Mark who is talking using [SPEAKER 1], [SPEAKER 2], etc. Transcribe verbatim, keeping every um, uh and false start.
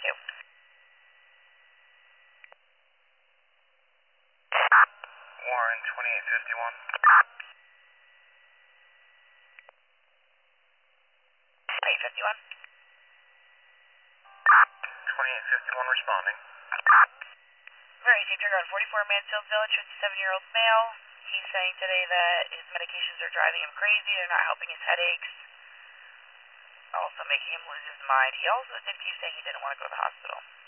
[SPEAKER 1] two.
[SPEAKER 2] Warren, twenty-eight fifty-one.
[SPEAKER 1] twenty-eight fifty-one.
[SPEAKER 2] twenty-eight fifty-one responding.
[SPEAKER 1] Very safe trigger on forty-four Mansfield Village, fifty-seven-year-old male. He's saying today that his medications are driving him crazy. They're not helping his headaches. Also making him lose his mind. He also did keep saying he didn't want to go to the hospital.